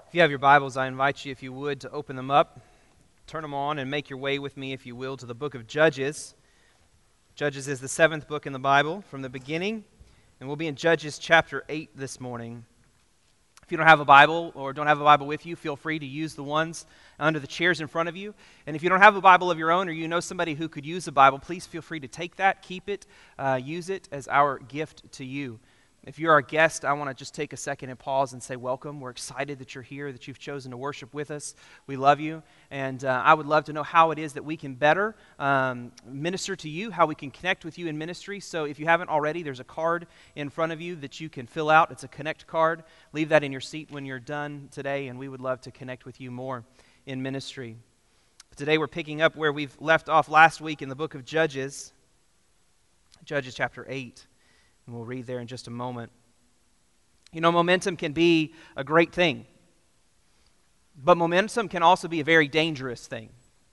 If you have your Bibles, I invite you, if you would, to open them up, turn them on, and make your way with me, if you will, to the book of Judges. Judges is the seventh book in the Bible from the beginning, and we'll be in Judges chapter 8 this morning. If you don't have a Bible or don't have a Bible with you, feel free to use the ones under the chairs in front of you. And if you don't have a Bible of your own or you know somebody who could use a Bible, please feel free to take that, keep it, use it as our gift to you. If you're our guest, I want to just take a second and pause and say welcome. We're excited that you're here, that you've chosen to worship with us. We love you, and I would love to know how it is that we can better minister to you, how we can connect with you in ministry. So if you haven't already, there's a card in front of you that you can fill out. It's a Connect card. Leave that in your seat when you're done today, and we would love to connect with you more in ministry. But today we're picking up where we've left off last week in the book of Judges, Judges chapter 8. And we'll read there in just a moment. You know, momentum can be a great thing, but momentum can also be a very dangerous thing.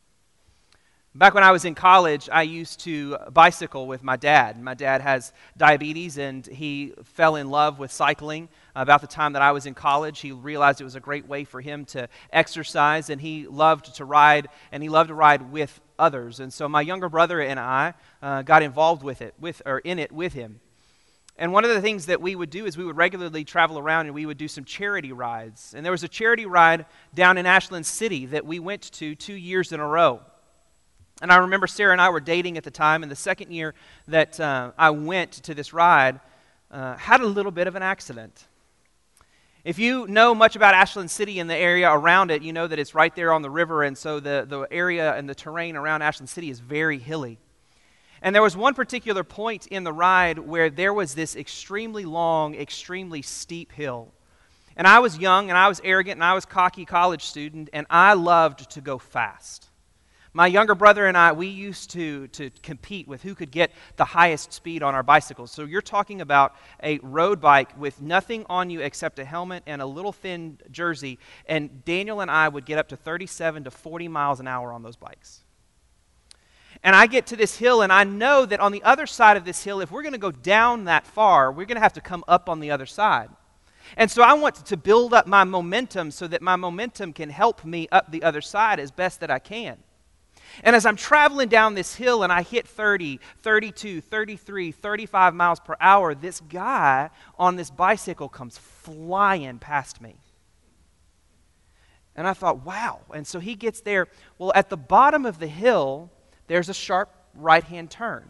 Back when I was in college, I used to bicycle with my dad. My dad has diabetes, and he fell in love with cycling about the time that I was in college. He realized it was a great way for him to exercise, and he loved to ride, and he loved to ride with others. And so my younger brother and I got involved in it with him. And one of the things that we would do is we would regularly travel around and we would do some charity rides. And there was a charity ride down in Ashland City that we went to 2 years in a row. And I remember Sarah and I were dating at the time, and the second year that I went to this ride, had a little bit of an accident. If you know much about Ashland City and the area around it, you know that it's right there on the river, and so the area and the terrain around Ashland City is very hilly. And there was one particular point in the ride where there was this extremely long, extremely steep hill. And I was young, and I was arrogant, and I was a cocky college student, and I loved to go fast. My younger brother and I, we used to compete with who could get the highest speed on our bicycles. So you're talking about a road bike with nothing on you except a helmet and a little thin jersey, and Daniel and I would get up to 37 to 40 miles an hour on those bikes. And I get to this hill, and I know that on the other side of this hill, if we're going to go down that far, we're going to have to come up on the other side. And so I want to build up my momentum so that my momentum can help me up the other side as best that I can. And as I'm traveling down this hill and I hit 30, 32, 33, 35 miles per hour, this guy on this bicycle comes flying past me. And I thought, wow. And so he gets there. Well, at the bottom of the hill, there's a sharp right-hand turn.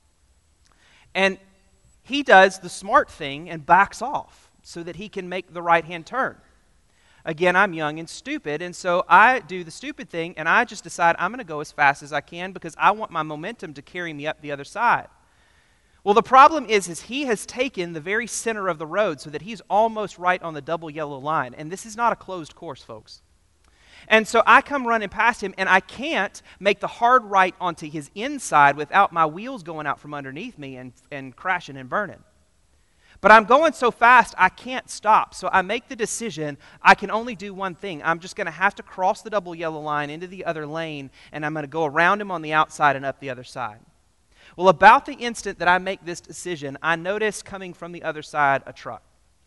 And he does the smart thing and backs off so that he can make the right-hand turn. Again, I'm young and stupid, and so I do the stupid thing, and I just decide I'm going to go as fast as I can because I want my momentum to carry me up the other side. Well, the problem is he has taken the very center of the road so that he's almost right on the double yellow line, and this is not a closed course, folks. And so I come running past him, and I can't make the hard right onto his inside without my wheels going out from underneath me and crashing and burning. But I'm going so fast, I can't stop. So I make the decision, I can only do one thing. I'm just going to have to cross the double yellow line into the other lane, and I'm going to go around him on the outside and up the other side. Well, about the instant that I make this decision, I notice coming from the other side a truck.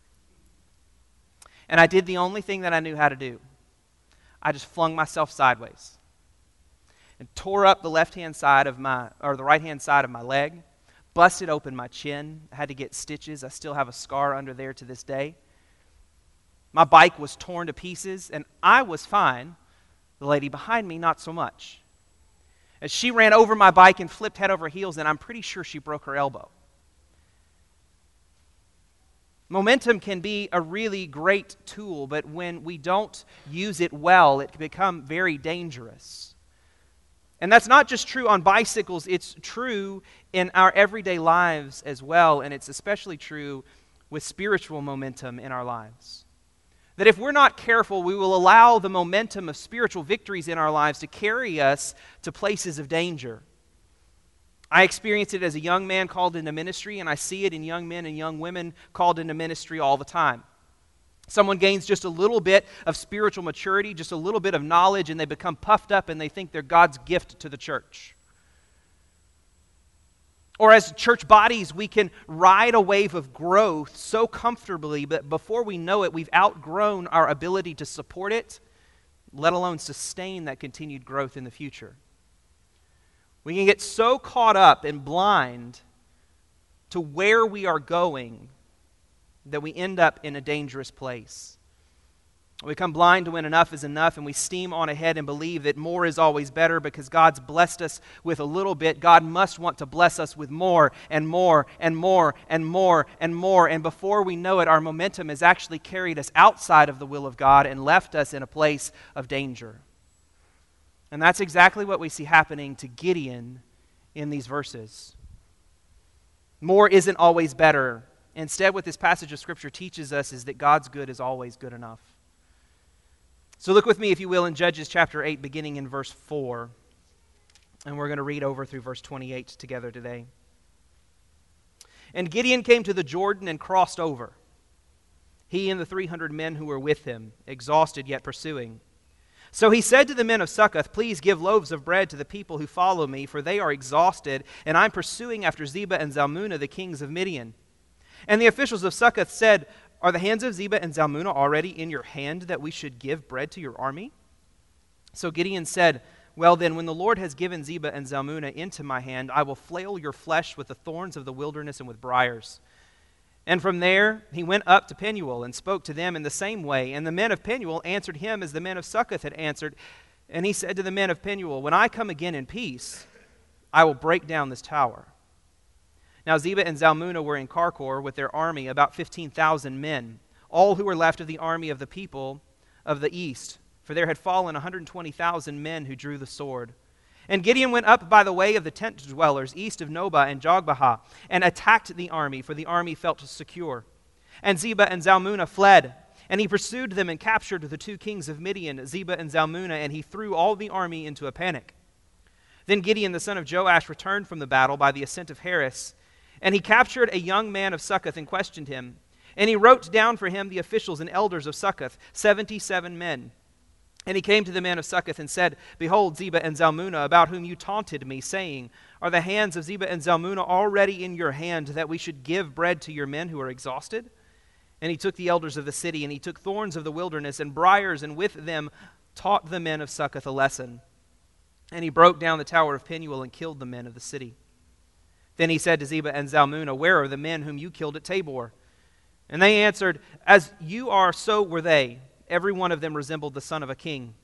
And I did the only thing that I knew how to do. I just flung myself sideways and tore up the right-hand side of my leg, busted open my chin. I had to get stitches. I still have a scar under there to this day. My bike was torn to pieces, and I was fine. The lady behind me, not so much. As she ran over my bike and flipped head over heels, and I'm pretty sure she broke her elbow. Momentum can be a really great tool, but when we don't use it well, it can become very dangerous. And that's not just true on bicycles, it's true in our everyday lives as well, and it's especially true with spiritual momentum in our lives. That if we're not careful, we will allow the momentum of spiritual victories in our lives to carry us to places of danger. I experienced it as a young man called into ministry, and I see it in young men and young women called into ministry all the time. Someone gains just a little bit of spiritual maturity, just a little bit of knowledge, and they become puffed up and they think they're God's gift to the church. Or as church bodies, we can ride a wave of growth so comfortably, but before we know it, we've outgrown our ability to support it, let alone sustain that continued growth in the future. We can get so caught up and blind to where we are going that we end up in a dangerous place. We become blind to when enough is enough, and we steam on ahead and believe that more is always better because God's blessed us with a little bit. God must want to bless us with more and more and more and more and more. And before we know it, our momentum has actually carried us outside of the will of God and left us in a place of danger. And that's exactly what we see happening to Gideon in these verses. More isn't always better. Instead, what this passage of Scripture teaches us is that God's good is always good enough. So look with me, if you will, in Judges chapter 8, beginning in verse 4. And we're going to read over through verse 28 together today. And Gideon came to the Jordan and crossed over, he and the 300 men who were with him, exhausted yet pursuing. So he said to the men of Succoth, "Please give loaves of bread to the people who follow me, for they are exhausted, and I'm pursuing after Zebah and Zalmunna, the kings of Midian." And the officials of Succoth said, "Are the hands of Zebah and Zalmunna already in your hand that we should give bread to your army?" So Gideon said, "Well then, when the Lord has given Zebah and Zalmunna into my hand, I will flail your flesh with the thorns of the wilderness and with briars." And from there he went up to Penuel and spoke to them in the same way. And the men of Penuel answered him as the men of Succoth had answered. And he said to the men of Penuel, "When I come again in peace, I will break down this tower." Now Zebah and Zalmunna were in Karkor with their army, about 15,000 men, all who were left of the army of the people of the east, for there had fallen 120,000 men who drew the sword. And Gideon went up by the way of the tent dwellers east of Nobah and Jogbehah, and attacked the army, for the army felt secure. And Zebah and Zalmunna fled, and he pursued them and captured the 2 kings of Midian, Zebah and Zalmunna, and he threw all the army into a panic. Then Gideon the son of Joash returned from the battle by the ascent of Heres, and he captured a young man of Succoth and questioned him. And he wrote down for him the officials and elders of Succoth, 77 men. And he came to the men of Succoth and said, "Behold, Zebah and Zalmunna, about whom you taunted me, saying, Are the hands of Zebah and Zalmunna already in your hand, that we should give bread to your men who are exhausted?" And he took the elders of the city, and he took thorns of the wilderness and briars, and with them taught the men of Succoth a lesson. And he broke down the tower of Penuel and killed the men of the city. Then he said to Zebah and Zalmunna, "Where are the men whom you killed at Tabor?" And they answered, "As you are, so were they. Every one of them resembled the son of a king."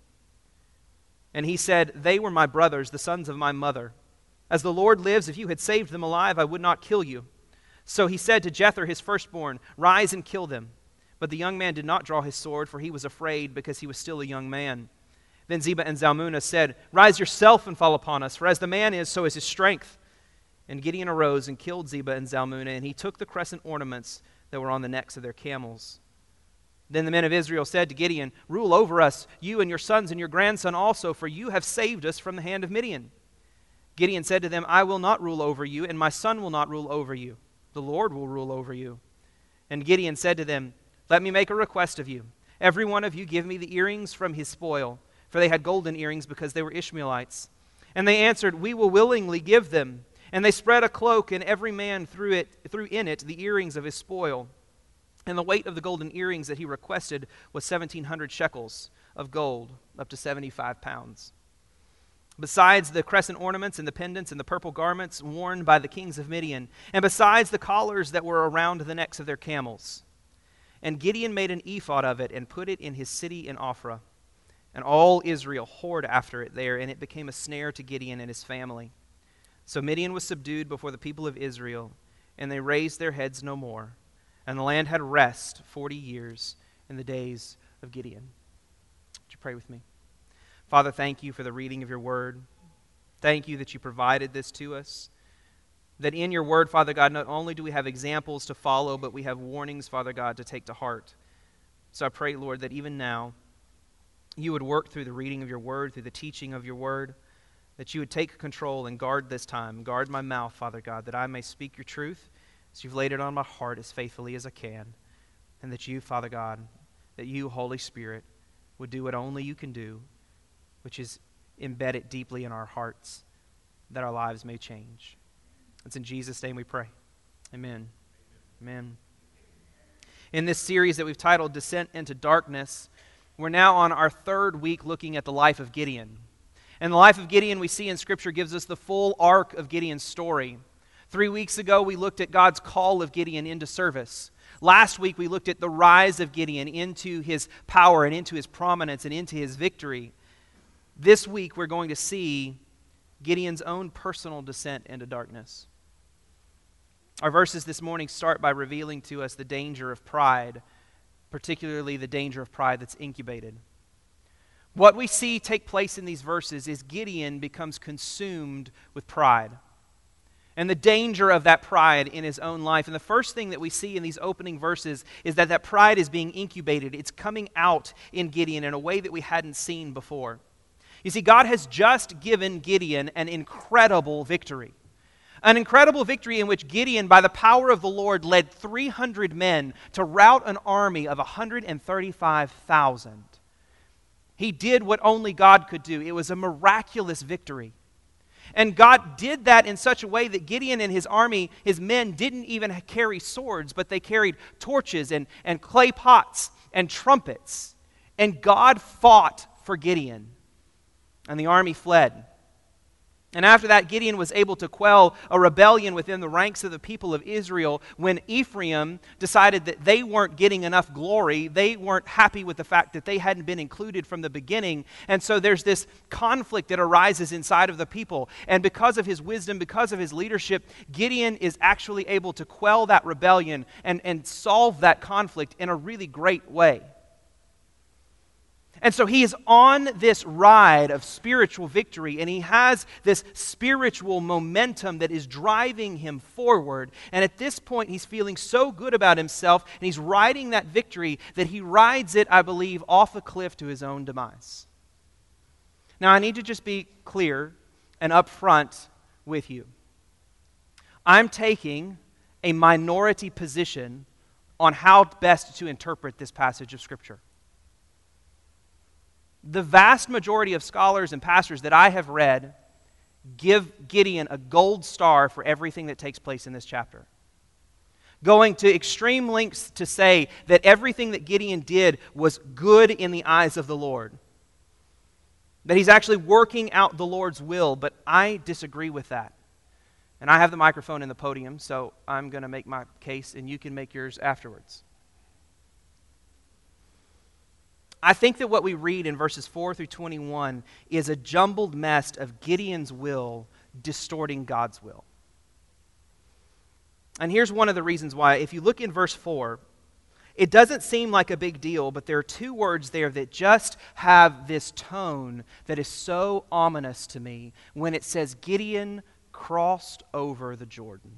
And he said, "They were my brothers, the sons of my mother. As the Lord lives, if you had saved them alive, I would not kill you." So he said to Jether, his firstborn, "Rise and kill them." But the young man did not draw his sword, for he was afraid, because he was still a young man. Then Zebah and Zalmunna said, "Rise yourself and fall upon us, for as the man is, so is his strength." And Gideon arose and killed Zebah and Zalmunna, and he took the crescent ornaments that were on the necks of their camels. Then the men of Israel said to Gideon, "Rule over us, you and your sons and your grandson also, for you have saved us from the hand of Midian." Gideon said to them, "I will not rule over you, and my son will not rule over you. The Lord will rule over you." And Gideon said to them, "Let me make a request of you. Every one of you give me the earrings from his spoil," for they had golden earrings because they were Ishmaelites. And they answered, "We will willingly give them." And they spread a cloak, and every man threw in it the earrings of his spoil. And the weight of the golden earrings that he requested was 1,700 shekels of gold, up to 75 pounds. Besides the crescent ornaments and the pendants and the purple garments worn by the kings of Midian, and besides the collars that were around the necks of their camels. And Gideon made an ephod of it and put it in his city in Ophrah. And all Israel whored after it there, and it became a snare to Gideon and his family. So Midian was subdued before the people of Israel, and they raised their heads no more. And the land had rest 40 years in the days of Gideon. Would you pray with me? Father, thank you for the reading of your word. Thank you that you provided this to us. That in your word, Father God, not only do we have examples to follow, but we have warnings, Father God, to take to heart. So I pray, Lord, that even now you would work through the reading of your word, through the teaching of your word, that you would take control and guard this time, guard my mouth, Father God, that I may speak your truth as you've laid it on my heart as faithfully as I can, and that you, Father God, that you, Holy Spirit, would do what only you can do, which is embed it deeply in our hearts, that our lives may change. It's in Jesus' name we pray. Amen. Amen. In this series that we've titled Descent into Darkness, we're now on our third week looking at the life of Gideon. And the life of Gideon we see in Scripture gives us the full arc of Gideon's story. 3 weeks ago, we looked at God's call of Gideon into service. Last week, we looked at the rise of Gideon into his power and into his prominence and into his victory. This week, we're going to see Gideon's own personal descent into darkness. Our verses this morning start by revealing to us the danger of pride, particularly the danger of pride that's incubated. What we see take place in these verses is Gideon becomes consumed with pride and the danger of that pride in his own life. And the first thing that we see in these opening verses is that pride is being incubated. It's coming out in Gideon in a way that we hadn't seen before. You see, God has just given Gideon an incredible victory. An incredible victory in which Gideon, by the power of the Lord, led 300 men to rout an army of 135,000. He did what only God could do. It was a miraculous victory. And God did that in such a way that Gideon and his army, his men, didn't even carry swords, but they carried torches and clay pots and trumpets. And God fought for Gideon. And the army fled. And after that, Gideon was able to quell a rebellion within the ranks of the people of Israel when Ephraim decided that they weren't getting enough glory. They weren't happy with the fact that they hadn't been included from the beginning. And so there's this conflict that arises inside of the people. And because of his wisdom, because of his leadership, Gideon is actually able to quell that rebellion and solve that conflict in a really great way. And so he is on this ride of spiritual victory, and he has this spiritual momentum that is driving him forward. And at this point, he's feeling so good about himself, and he's riding that victory that he rides it, I believe, off a cliff to his own demise. Now, I need to just be clear and upfront with you. I'm taking a minority position on how best to interpret this passage of Scripture. The vast majority of scholars and pastors that I have read give Gideon a gold star for everything that takes place in this chapter, going to extreme lengths to say that everything that Gideon did was good in the eyes of the Lord, that he's actually working out the Lord's will. But I disagree with that. And I have the microphone in the podium, so I'm going to make my case, and you can make yours afterwards. I think that what we read in verses 4 through 21 is a jumbled mess of Gideon's will distorting God's will. And here's one of the reasons why. If you look in verse 4, it doesn't seem like a big deal, but there are two words there that just have this tone that is so ominous to me when it says Gideon crossed over the Jordan.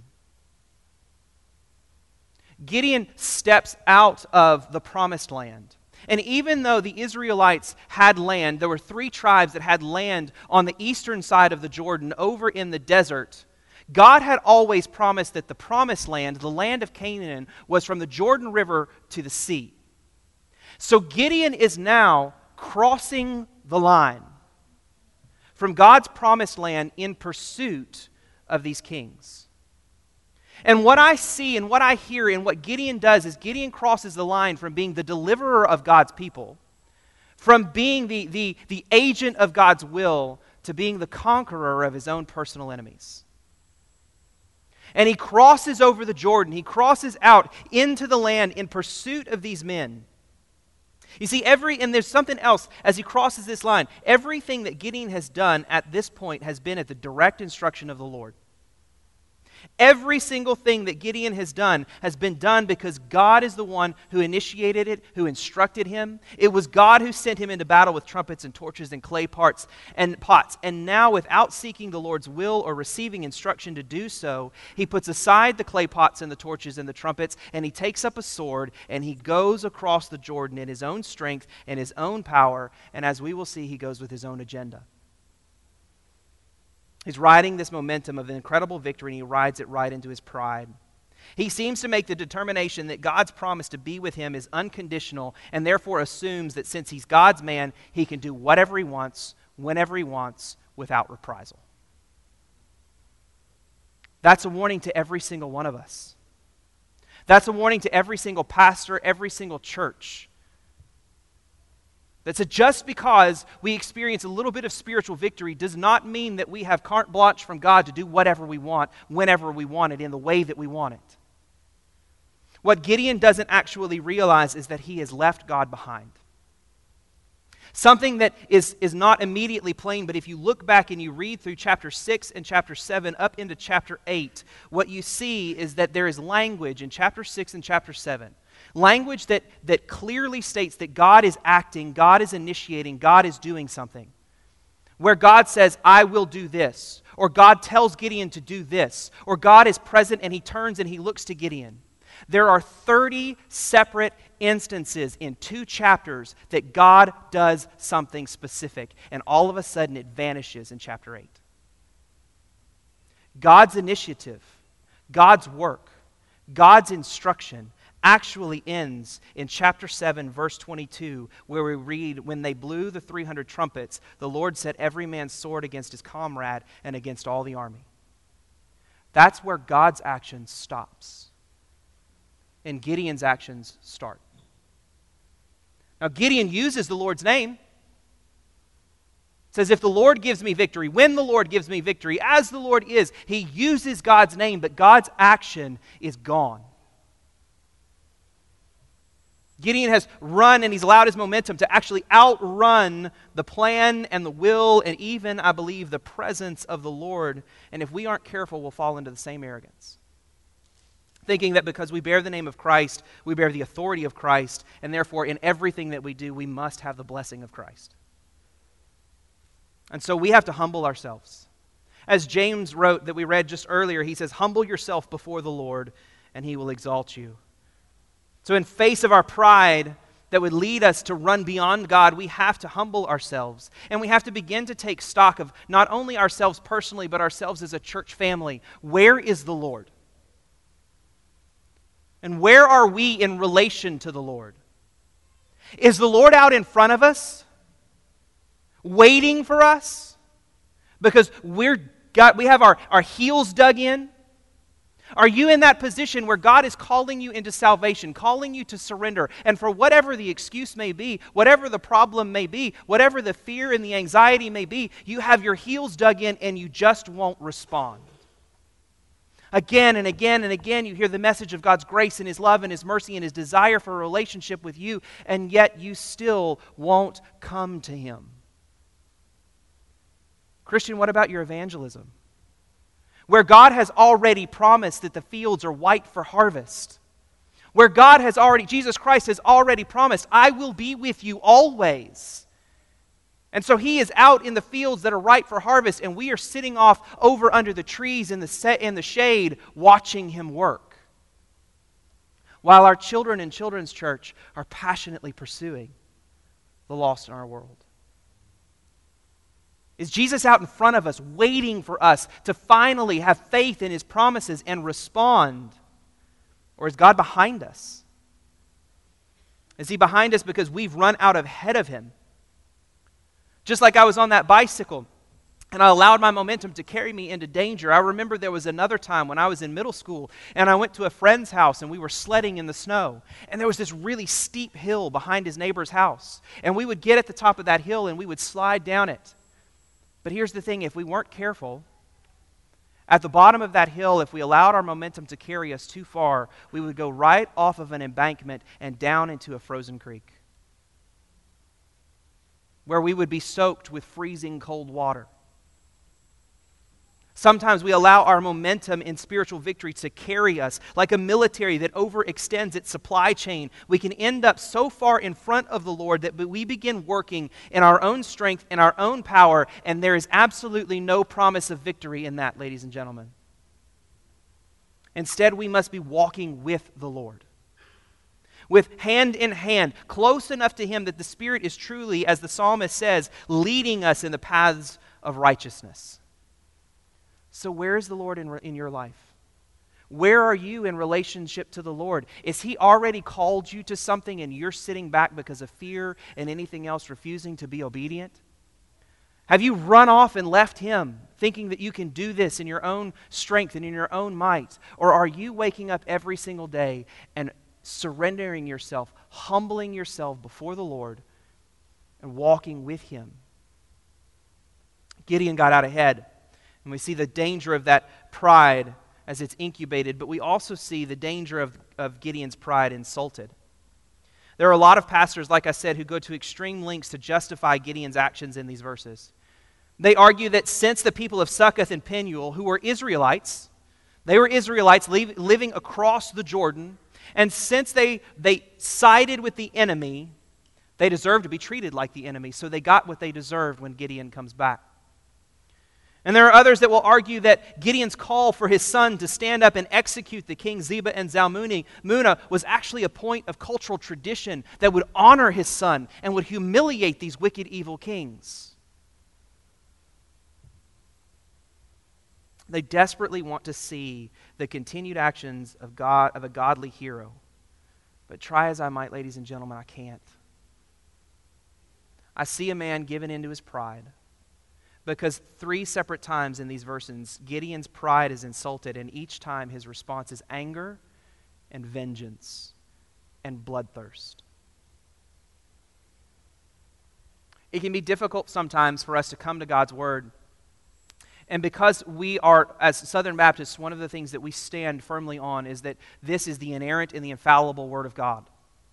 Gideon steps out of the promised land. And even though the Israelites had land, there were 3 tribes that had land on the eastern side of the Jordan over in the desert. God had always promised that the promised land, the land of Canaan, was from the Jordan River to the sea. So Gideon is now crossing the line from God's promised land in pursuit of these kings. And what I see and what I hear and what Gideon does is Gideon crosses the line from being the deliverer of God's people, from being the agent of God's will, to being the conqueror of his own personal enemies. And he crosses over the Jordan. He crosses out into the land in pursuit of these men. You see, and there's something else as he crosses this line. Everything that Gideon has done at this point has been at the direct instruction of the Lord. Every single thing that Gideon has done has been done because God is the one who initiated it, who instructed him. It was God who sent him into battle with trumpets and torches and clay pots. And now, without seeking the Lord's will or receiving instruction to do so, he puts aside the clay pots and the torches and the trumpets, and he takes up a sword, and he goes across the Jordan in his own strength and his own power. And as we will see, he goes with his own agenda. He's riding this momentum of an incredible victory, and he rides it right into his pride. He seems to make the determination that God's promise to be with him is unconditional, and therefore assumes that since he's God's man, he can do whatever he wants, whenever he wants, without reprisal. That's a warning to every single one of us. That's a warning to every single pastor, every single church. That's just because we experience a little bit of spiritual victory does not mean that we have carte blanche from God to do whatever we want, whenever we want it, in the way that we want it. What Gideon doesn't actually realize is that he has left God behind. Something that is not immediately plain, but if you look back and you read through chapter 6 and chapter 7 up into chapter 8, what you see is that there is language in chapter 6 and chapter 7. Language that clearly states that God is acting, God is initiating, God is doing something. Where God says, I will do this, or God tells Gideon to do this, or God is present and he turns and he looks to Gideon. There are 30 separate instances in 2 chapters that God does something specific, and all of a sudden it vanishes in chapter 8. God's initiative, God's work, God's instruction actually ends in chapter 7, verse 22, where we read, when they blew the 300 trumpets, the Lord set every man's sword against his comrade and against all the army. That's where God's action stops, and Gideon's actions start. Now, Gideon uses the Lord's name. It says, if the Lord gives me victory, when the Lord gives me victory, as the Lord is, he uses God's name, but God's action is gone. Gideon has run and he's allowed his momentum to actually outrun the plan and the will and even, I believe, the presence of the Lord. And if we aren't careful, we'll fall into the same arrogance. Thinking that because we bear the name of Christ, we bear the authority of Christ, and therefore in everything that we do, we must have the blessing of Christ. And so we have to humble ourselves. As James wrote that we read just earlier, he says, humble yourself before the Lord, and he will exalt you. So in face of our pride that would lead us to run beyond God, we have to humble ourselves. And we have to begin to take stock of not only ourselves personally, but ourselves as a church family. Where is the Lord? And where are we in relation to the Lord? Is the Lord out in front of us, waiting for us? Because we have our heels dug in? Are you in that position where God is calling you into salvation, calling you to surrender, and for whatever the excuse may be, whatever the problem may be, whatever the fear and the anxiety may be, you have your heels dug in and you just won't respond? Again and again and again, you hear the message of God's grace and His love and His mercy and His desire for a relationship with you, and yet you still won't come to Him. Christian, what about your evangelism? Where God has already promised that the fields are white for harvest. Where Jesus Christ has already promised, I will be with you always. And so He is out in the fields that are ripe for harvest, and we are sitting off over under the trees in the shade watching Him work. While our children in children's church are passionately pursuing the lost in our world. Is Jesus out in front of us, waiting for us to finally have faith in His promises and respond? Or is God behind us? Is He behind us because we've run out ahead of Him? Just like I was on that bicycle and I allowed my momentum to carry me into danger. I remember there was another time when I was in middle school and I went to a friend's house and we were sledding in the snow. And there was this really steep hill behind his neighbor's house. And we would get at the top of that hill and we would slide down it. But here's the thing, if we weren't careful, at the bottom of that hill, if we allowed our momentum to carry us too far, we would go right off of an embankment and down into a frozen creek, where we would be soaked with freezing cold water. Sometimes we allow our momentum in spiritual victory to carry us like a military that overextends its supply chain. We can end up so far in front of the Lord that we begin working in our own strength, in our own power, and there is absolutely no promise of victory in that, ladies and gentlemen. Instead, we must be walking with the Lord, with hand in hand, close enough to Him that the Spirit is truly, as the psalmist says, leading us in the paths of righteousness. So where is the Lord in your life? Where are you in relationship to the Lord? Is He already called you to something and you're sitting back because of fear and anything else, refusing to be obedient? Have you run off and left Him, thinking that you can do this in your own strength and in your own might? Or are you waking up every single day and surrendering yourself, humbling yourself before the Lord, and walking with Him? Gideon got out ahead, and we see the danger of that pride as it's incubated, but we also see the danger of Gideon's pride insulted. There are a lot of pastors, like I said, who go to extreme lengths to justify Gideon's actions in these verses. They argue that since the people of Succoth and Penuel, who were Israelites, they were Israelites living across the Jordan, and since they sided with the enemy, they deserve to be treated like the enemy, so they got what they deserved when Gideon comes back. And there are others that will argue that Gideon's call for his son to stand up and execute the king Zebah and Zalmunna was actually a point of cultural tradition that would honor his son and would humiliate these wicked, evil kings. They desperately want to see the continued actions of a godly hero. But try as I might, ladies and gentlemen, I can't. I see a man given into his pride. Because 3 separate times in these verses, Gideon's pride is insulted, and each time his response is anger and vengeance and bloodthirst. It can be difficult sometimes for us to come to God's Word. And because we are, as Southern Baptists, one of the things that we stand firmly on is that this is the inerrant and the infallible Word of God.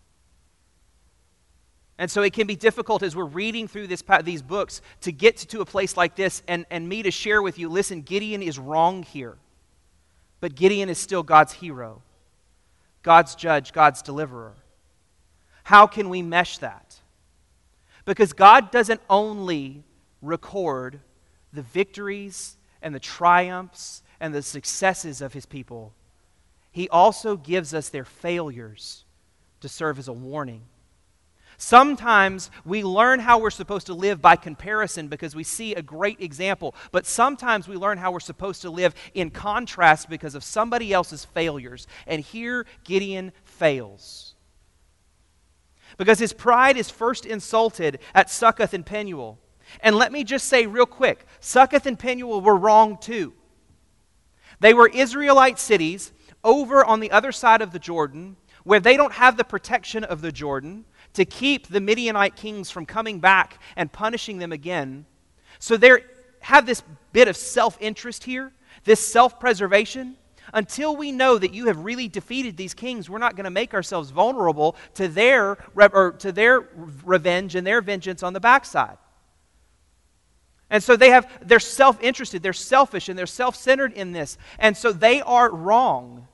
And so it can be difficult as we're reading through these books to get to a place like this and me to share with you, listen, Gideon is wrong here. But Gideon is still God's hero, God's judge, God's deliverer. How can we mesh that? Because God doesn't only record the victories and the triumphs and the successes of His people. He also gives us their failures to serve as a warning. Sometimes we learn how we're supposed to live by comparison because we see a great example. But sometimes we learn how we're supposed to live in contrast because of somebody else's failures. And here Gideon fails. Because his pride is first insulted at Succoth and Penuel. And let me just say real quick, Succoth and Penuel were wrong too. They were Israelite cities over on the other side of the Jordan where they don't have the protection of the Jordan to keep the Midianite kings from coming back and punishing them again. So they have this bit of self-interest here, this self-preservation. Until we know that you have really defeated these kings, we're not going to make ourselves vulnerable to their revenge and their vengeance on the backside. And so they're self-interested, they're selfish, and they're self-centered in this. And so they are wrong.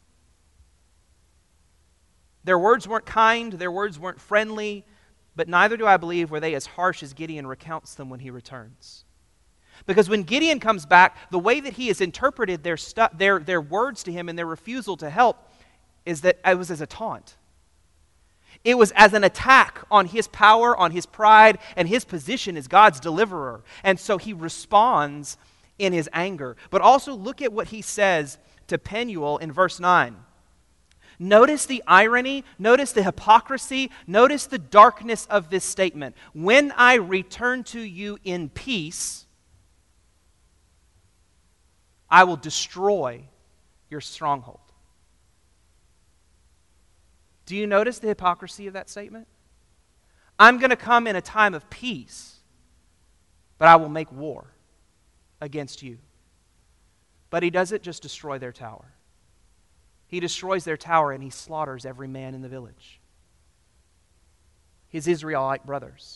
Their words weren't kind, their words weren't friendly, but neither do I believe were they as harsh as Gideon recounts them when he returns. Because when Gideon comes back, the way that he has interpreted their words to him and their refusal to help is that it was as a taunt. It was as an attack on his power, on his pride, and his position as God's deliverer. And so he responds in his anger. But also look at what he says to Penuel in verse 9. Notice the irony, notice the hypocrisy, notice the darkness of this statement. When I return to you in peace, I will destroy your stronghold. Do you notice the hypocrisy of that statement? I'm going to come in a time of peace, but I will make war against you. But he doesn't just destroy their tower. He destroys their tower and he slaughters every man in the village. His Israelite brothers.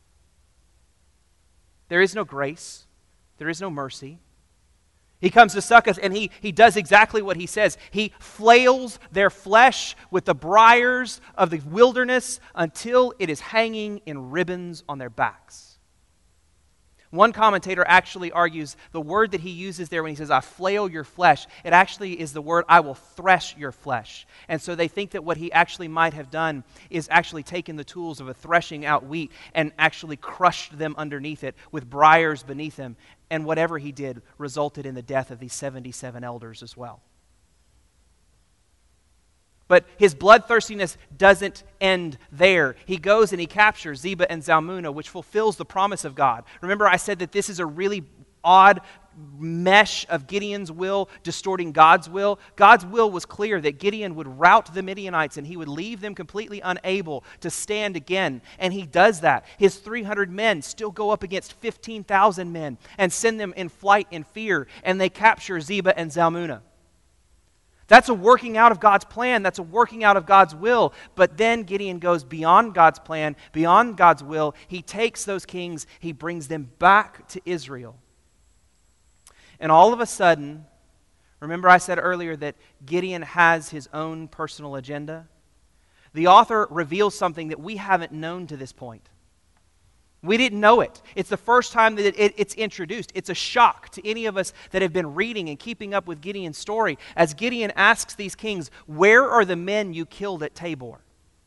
There is no grace. There is no mercy. He comes to Succoth and he does exactly what he says. He flails their flesh with the briars of the wilderness until it is hanging in ribbons on their backs. One commentator actually argues the word that he uses there when he says, I flail your flesh, it actually is the word, I will thresh your flesh. And so they think that what he actually might have done is actually taken the tools of a threshing out wheat and actually crushed them underneath it with briars beneath him. And whatever he did resulted in the death of these 77 elders as well. But his bloodthirstiness doesn't end there. He goes and he captures Zebah and Zalmunna, which fulfills the promise of God. Remember, I said that this is a really odd mesh of Gideon's will distorting God's will. God's will was clear that Gideon would rout the Midianites and he would leave them completely unable to stand again. And he does that. His 300 men still go up against 15,000 men and send them in flight in fear, and they capture Zebah and Zalmunna. That's a working out of God's plan. That's a working out of God's will. But then Gideon goes beyond God's plan, beyond God's will. He takes those kings, he brings them back to Israel. And all of a sudden, remember I said earlier that Gideon has his own personal agenda? The author reveals something that we haven't known to this point. We didn't know it. It's the first time that it's introduced. It's a shock to any of us that have been reading and keeping up with Gideon's story. As Gideon asks these kings, "Where are the men you killed at Tabor?"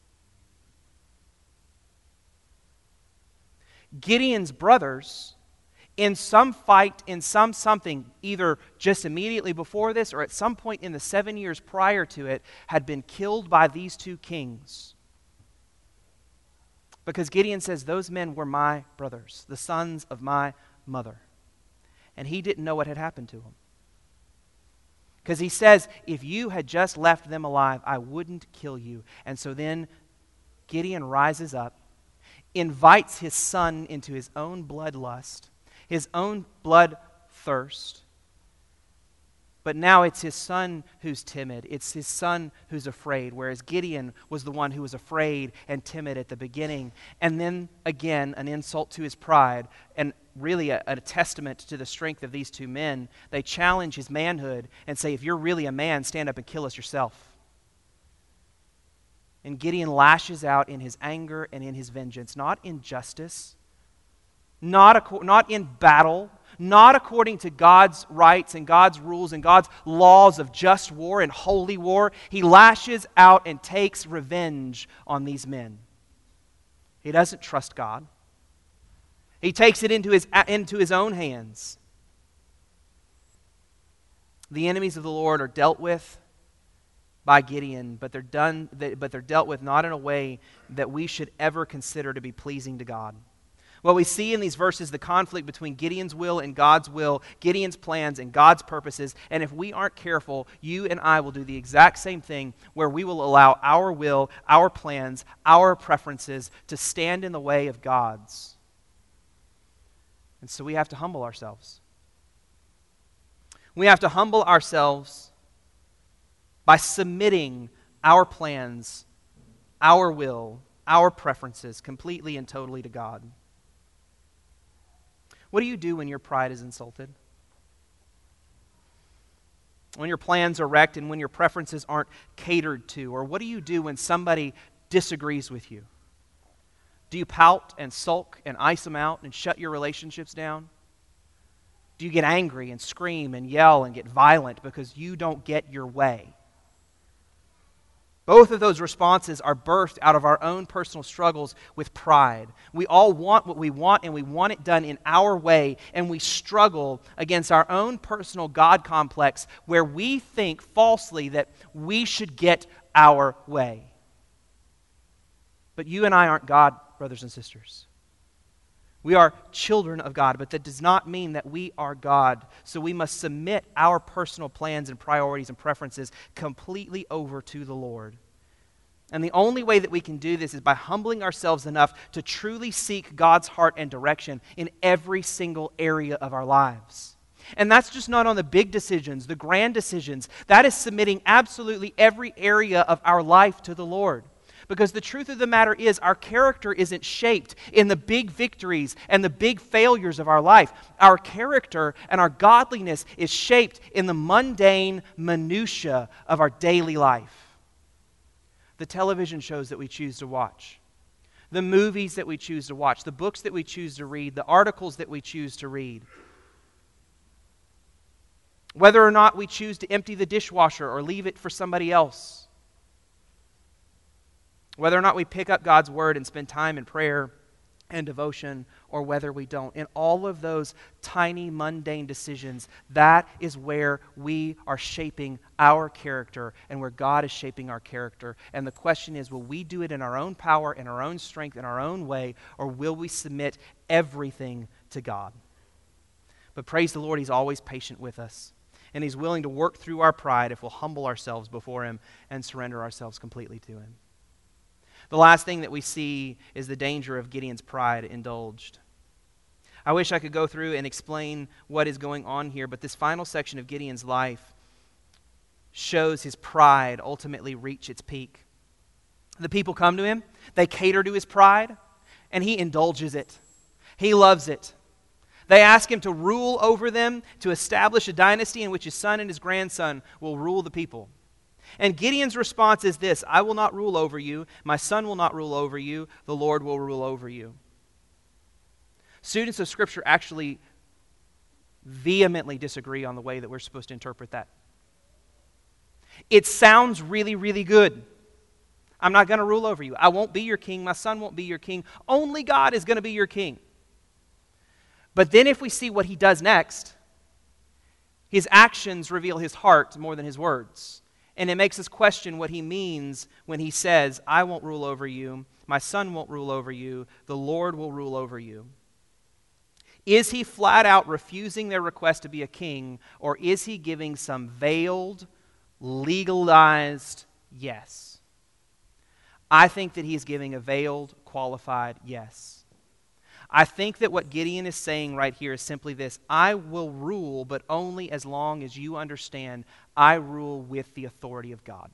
Gideon's brothers, in some fight, in something, either just immediately before this or at some point in the 7 years prior to it, had been killed by these two kings. Because Gideon says, those men were my brothers, the sons of my mother. And he didn't know what had happened to them. Because he says, if you had just left them alive, I wouldn't kill you. And so then Gideon rises up, invites his son into his own bloodlust, his own blood thirst. But now it's his son who's timid. It's his son who's afraid, whereas Gideon was the one who was afraid and timid at the beginning. And then, again, an insult to his pride, and really a testament to the strength of these two men. They challenge his manhood and say, if you're really a man, stand up and kill us yourself. And Gideon lashes out in his anger and in his vengeance, not in justice, not in battle, not according to God's rights and God's rules and God's laws of just war and holy war. He lashes out and takes revenge on these men. He doesn't trust God. He takes it into his own hands. The enemies of the Lord are dealt with by Gideon, but they're dealt with not in a way that we should ever consider to be pleasing to God. Well, we see in these verses the conflict between Gideon's will and God's will, Gideon's plans and God's purposes, and if we aren't careful, you and I will do the exact same thing where we will allow our will, our plans, our preferences to stand in the way of God's. And so we have to humble ourselves. We have to humble ourselves by submitting our plans, our will, our preferences completely and totally to God. What do you do when your pride is insulted? When your plans are wrecked and when your preferences aren't catered to? Or what do you do when somebody disagrees with you? Do you pout and sulk and ice them out and shut your relationships down? Do you get angry and scream and yell and get violent because you don't get your way? Both of those responses are birthed out of our own personal struggles with pride. We all want what we want, and we want it done in our way, and we struggle against our own personal God complex where we think falsely that we should get our way. But you and I aren't God, brothers and sisters. We are children of God, but that does not mean that we are God. So we must submit our personal plans and priorities and preferences completely over to the Lord. And the only way that we can do this is by humbling ourselves enough to truly seek God's heart and direction in every single area of our lives. And that's just not on the big decisions, the grand decisions. That is submitting absolutely every area of our life to the Lord. Because the truth of the matter is, our character isn't shaped in the big victories and the big failures of our life. Our character and our godliness is shaped in the mundane minutia of our daily life. The television shows that we choose to watch, the movies that we choose to watch, the books that we choose to read, the articles that we choose to read. Whether or not we choose to empty the dishwasher or leave it for somebody else. Whether or not we pick up God's Word and spend time in prayer and devotion, or whether we don't. In all of those tiny, mundane decisions, that is where we are shaping our character and where God is shaping our character. And the question is, will we do it in our own power, in our own strength, in our own way, or will we submit everything to God? But praise the Lord, He's always patient with us. And He's willing to work through our pride if we'll humble ourselves before Him and surrender ourselves completely to Him. The last thing that we see is the danger of Gideon's pride indulged. I wish I could go through and explain what is going on here, but this final section of Gideon's life shows his pride ultimately reach its peak. The people come to him, they cater to his pride, and he indulges it. He loves it. They ask him to rule over them, to establish a dynasty in which his son and his grandson will rule the people. And Gideon's response is this: I will not rule over you, my son will not rule over you, the Lord will rule over you. Students of Scripture actually vehemently disagree on the way that we're supposed to interpret that. It sounds really, really good. I'm not going to rule over you. I won't be your king. My son won't be your king. Only God is going to be your king. But then if we see what he does next, his actions reveal his heart more than his words. And it makes us question what he means when he says, I won't rule over you, my son won't rule over you, the Lord will rule over you. Is he flat out refusing their request to be a king, or is he giving some veiled, legalized yes? I think that he's giving a veiled, qualified yes. I think that what Gideon is saying right here is simply this: I will rule, but only as long as you understand I rule with the authority of God.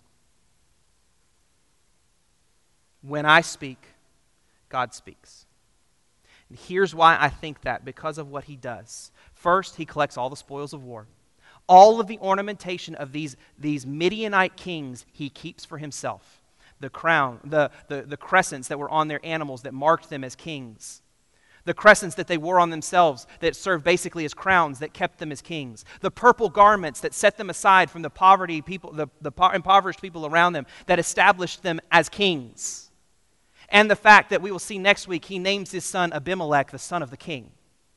When I speak, God speaks. And here's why I think that: because of what he does. First, he collects all the spoils of war. All of the ornamentation of these Midianite kings he keeps for himself. The crown, the crescents that were on their animals that marked them as kings. The crescents that they wore on themselves that served basically as crowns that kept them as kings. The purple garments that set them aside from the poverty people, the impoverished people around them that established them as kings. And the fact that we will see next week, he names his son Abimelech, the son of the king.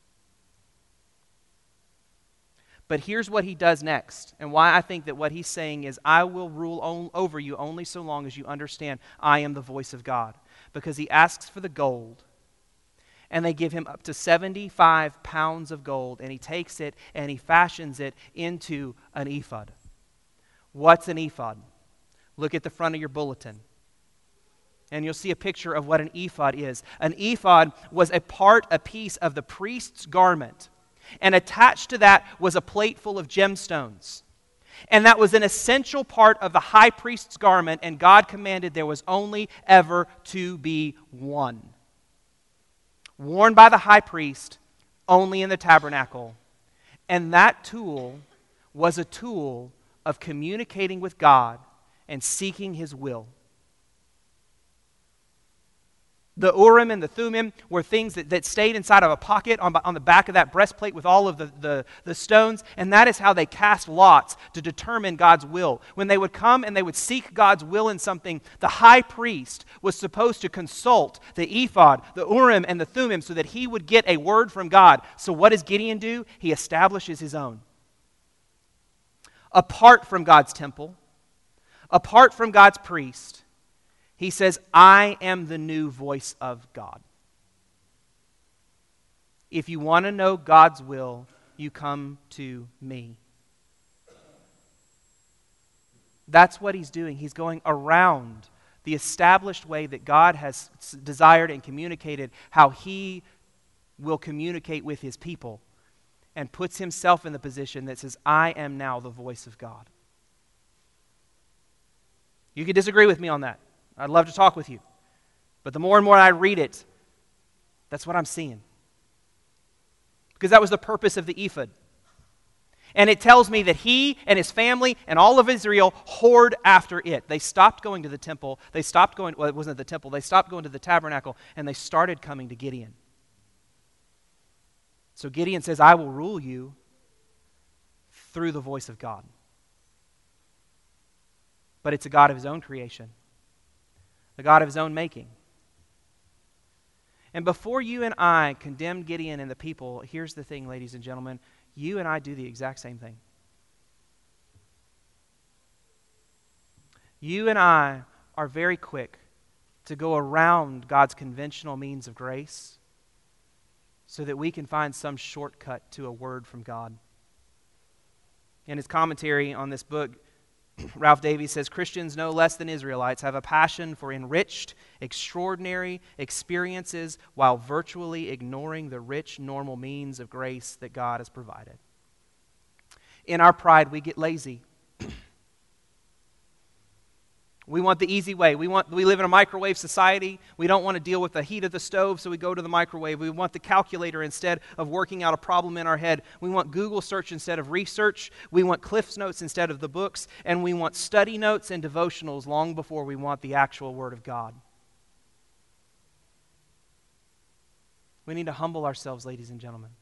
But here's what he does next, and why I think that what he's saying is, I will rule over you only so long as you understand I am the voice of God. Because he asks for the gold. And they give him up to 75 pounds of gold, and he takes it and he fashions it into an ephod. What's an ephod? Look at the front of your bulletin, and you'll see a picture of what an ephod is. An ephod was a piece of the priest's garment, and attached to that was a plate full of gemstones. And that was an essential part of the high priest's garment, and God commanded there was only ever to be one. Worn by the high priest, only in the tabernacle. And that tool was a tool of communicating with God and seeking His will. The Urim and the Thummim were things that stayed inside of a pocket on the back of that breastplate with all of the stones, and that is how they cast lots to determine God's will. When they would come and they would seek God's will in something, the high priest was supposed to consult the ephod, the Urim and the Thummim, so that he would get a word from God. So what does Gideon do? He establishes his own. Apart from God's temple, apart from God's priest, he says, I am the new voice of God. If you want to know God's will, you come to me. That's what he's doing. He's going around the established way that God has desired and communicated how he will communicate with his people, and puts himself in the position that says, I am now the voice of God. You could disagree with me on that. I'd love to talk with you. But the more and more I read it, that's what I'm seeing. Because that was the purpose of the ephod. And it tells me that he and his family and all of Israel whored after it. They stopped going to the temple. They stopped going, well, it wasn't the temple. They stopped going to the tabernacle, and they started coming to Gideon. So Gideon says, I will rule you through the voice of God. But it's a God of his own creation. The God of his own making. And before you and I condemned Gideon and the people, here's the thing, ladies and gentlemen, you and I do the exact same thing. You and I are very quick to go around God's conventional means of grace so that we can find some shortcut to a word from God. In his commentary on this book, Ralph Davies says, Christians no less than Israelites have a passion for enriched, extraordinary experiences while virtually ignoring the rich, normal means of grace that God has provided. In our pride, we get lazy. We want the easy way. We live in a microwave society. We don't want to deal with the heat of the stove, so we go to the microwave. We want the calculator instead of working out a problem in our head. We want Google search instead of research. We want Cliff's Notes instead of the books. And we want study notes and devotionals long before we want the actual Word of God. We need to humble ourselves, ladies and gentlemen.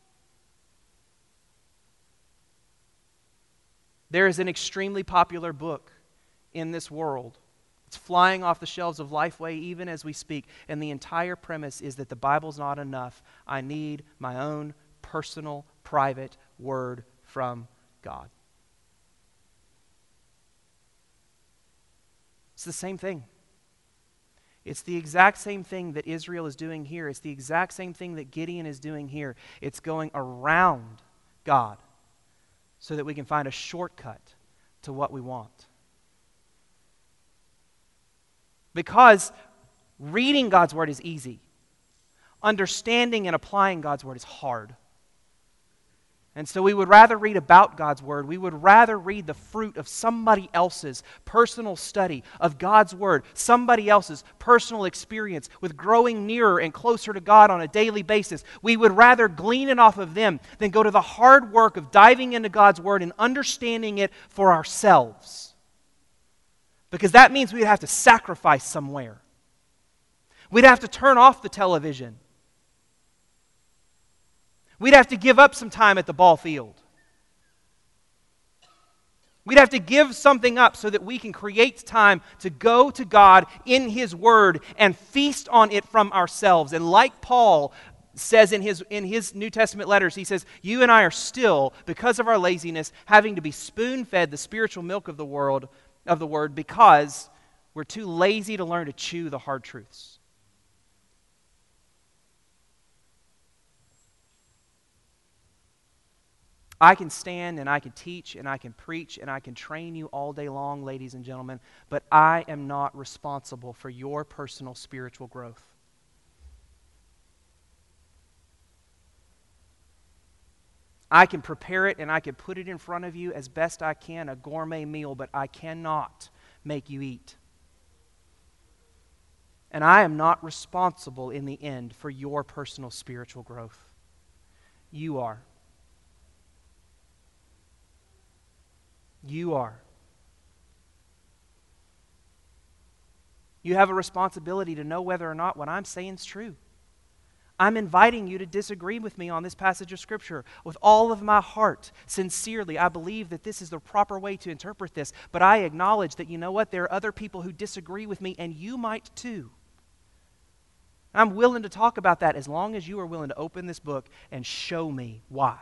There is an extremely popular book in this world. It's flying off the shelves of Lifeway even as we speak. And the entire premise is that the Bible's not enough. I need my own personal, private word from God. It's the same thing. It's the exact same thing that Israel is doing here. It's the exact same thing that Gideon is doing here. It's going around God so that we can find a shortcut to what we want. Because reading God's Word is easy. Understanding and applying God's Word is hard. And so we would rather read about God's Word. We would rather read the fruit of somebody else's personal study of God's Word, somebody else's personal experience with growing nearer and closer to God on a daily basis. We would rather glean it off of them than go to the hard work of diving into God's Word and understanding it for ourselves. Because that means we'd have to sacrifice somewhere. We'd have to turn off the television. We'd have to give up some time at the ball field. We'd have to give something up so that we can create time to go to God in His Word and feast on it from ourselves. And like Paul says in his New Testament letters, he says, you and I are still, because of our laziness, having to be spoon-fed the spiritual milk of the Word because we're too lazy to learn to chew the hard truths. I can stand and I can teach and I can preach and I can train you all day long, ladies and gentlemen, but I am not responsible for your personal spiritual growth. I can prepare it and I can put it in front of you as best I can, a gourmet meal, but I cannot make you eat. And I am not responsible in the end for your personal spiritual growth. You are. You are. You have a responsibility to know whether or not what I'm saying is true. I'm inviting you to disagree with me on this passage of Scripture. With all of my heart, sincerely, I believe that this is the proper way to interpret this, but I acknowledge that, you know what, there are other people who disagree with me, and you might too. I'm willing to talk about that as long as you are willing to open this book and show me why.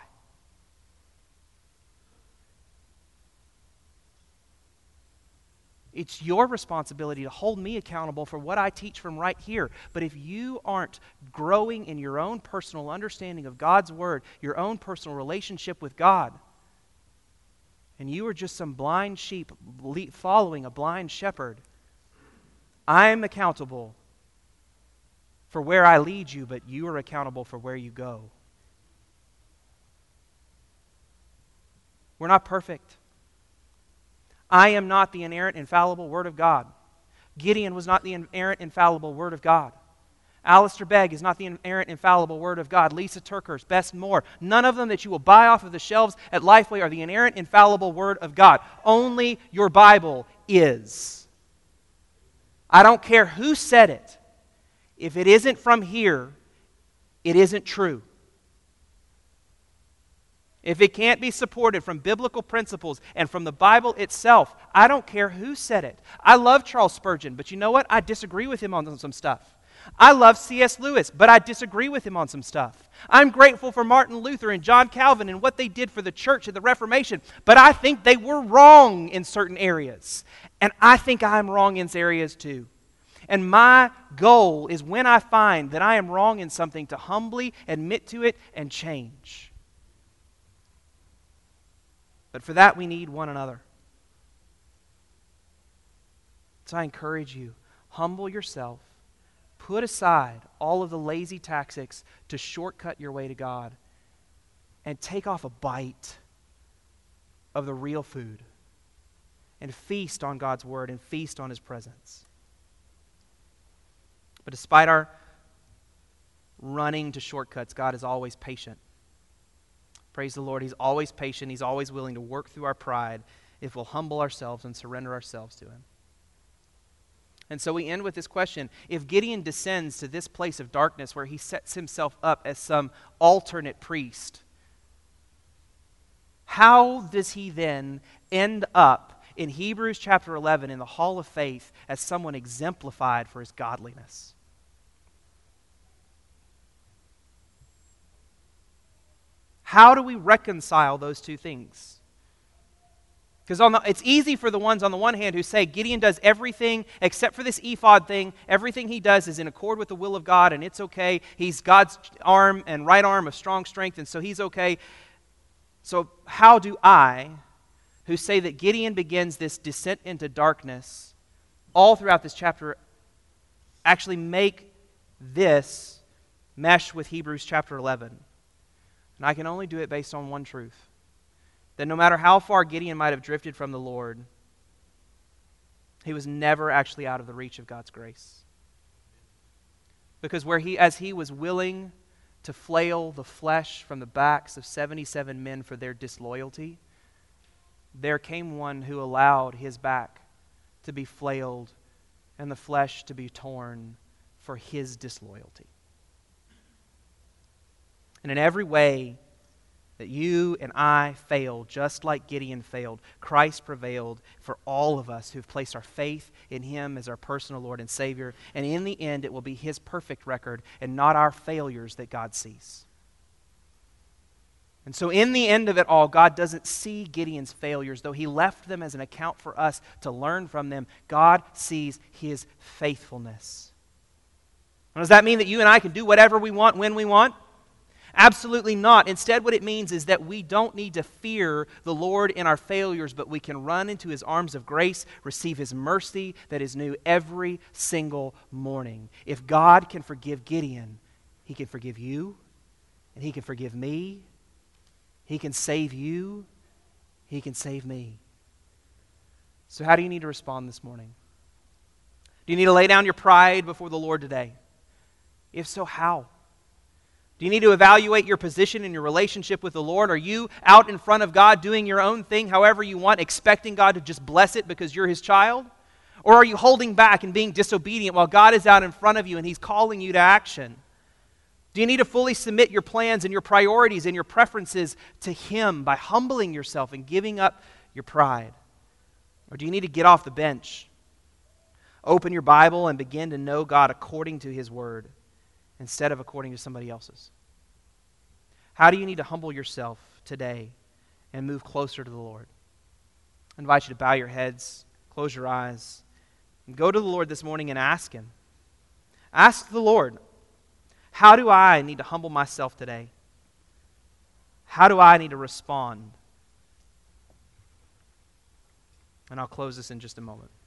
It's your responsibility to hold me accountable for what I teach from right here. But if you aren't growing in your own personal understanding of God's Word, your own personal relationship with God, and you are just some blind sheep following a blind shepherd, I'm accountable for where I lead you, but you are accountable for where you go. We're not perfect. I am not the inerrant, infallible Word of God. Gideon was not the inerrant, infallible Word of God. Alistair Begg is not the inerrant, infallible Word of God. Lisa Turkers, Bess Moore, none of them that you will buy off of the shelves at Lifeway are the inerrant, infallible Word of God. Only your Bible is. I don't care who said it. If it isn't from here, it isn't true. If it can't be supported from biblical principles and from the Bible itself, I don't care who said it. I love Charles Spurgeon, but you know what? I disagree with him on some stuff. I love C.S. Lewis, but I disagree with him on some stuff. I'm grateful for Martin Luther and John Calvin and what they did for the church and the Reformation, but I think they were wrong in certain areas. And I think I'm wrong in areas too. And my goal is when I find that I am wrong in something to humbly admit to it and change. But for that we need one another. So I encourage you, humble yourself. Put aside all of the lazy tactics to shortcut your way to God and take off a bite of the real food and feast on God's word and feast on His presence. But despite our running to shortcuts, God is always patient. Praise the Lord. He's always patient. He's always willing to work through our pride if we'll humble ourselves and surrender ourselves to Him. And so we end with this question. If Gideon descends to this place of darkness where he sets himself up as some alternate priest, how does he then end up in Hebrews chapter 11 in the hall of faith as someone exemplified for his godliness? How do we reconcile those two things? Because it's easy for the ones on the one hand who say Gideon does everything except for this ephod thing. Everything he does is in accord with the will of God, and it's okay. He's God's arm and right arm of strong strength, and so he's okay. So how do I, who say that Gideon begins this descent into darkness all throughout this chapter, actually make this mesh with Hebrews chapter 11? And I can only do it based on one truth. That no matter how far Gideon might have drifted from the Lord, he was never actually out of the reach of God's grace. Because as he was willing to flail the flesh from the backs of 77 men for their disloyalty, there came one who allowed his back to be flailed and the flesh to be torn for his disloyalty. And in every way that you and I failed, just like Gideon failed, Christ prevailed for all of us who've placed our faith in Him as our personal Lord and Savior. And in the end, it will be His perfect record and not our failures that God sees. And so in the end of it all, God doesn't see Gideon's failures, though He left them as an account for us to learn from them. God sees His faithfulness. Now, does that mean that you and I can do whatever we want when we want? Absolutely not. Instead, what it means is that we don't need to fear the Lord in our failures, but we can run into His arms of grace, receive His mercy that is new every single morning. If God can forgive Gideon, He can forgive you, and He can forgive me. He can save you. He can save me. So how do you need to respond this morning? Do you need to lay down your pride before the Lord today? If so, how? Do you need to evaluate your position in your relationship with the Lord? Are you out in front of God doing your own thing however you want, expecting God to just bless it because you're His child? Or are you holding back and being disobedient while God is out in front of you and He's calling you to action? Do you need to fully submit your plans and your priorities and your preferences to Him by humbling yourself and giving up your pride? Or do you need to get off the bench, open your Bible, and begin to know God according to His Word instead of according to somebody else's? How do you need to humble yourself today and move closer to the Lord? I invite you to bow your heads, close your eyes, and go to the Lord this morning and ask Him. Ask the Lord, how do I need to humble myself today? How do I need to respond? And I'll close this in just a moment.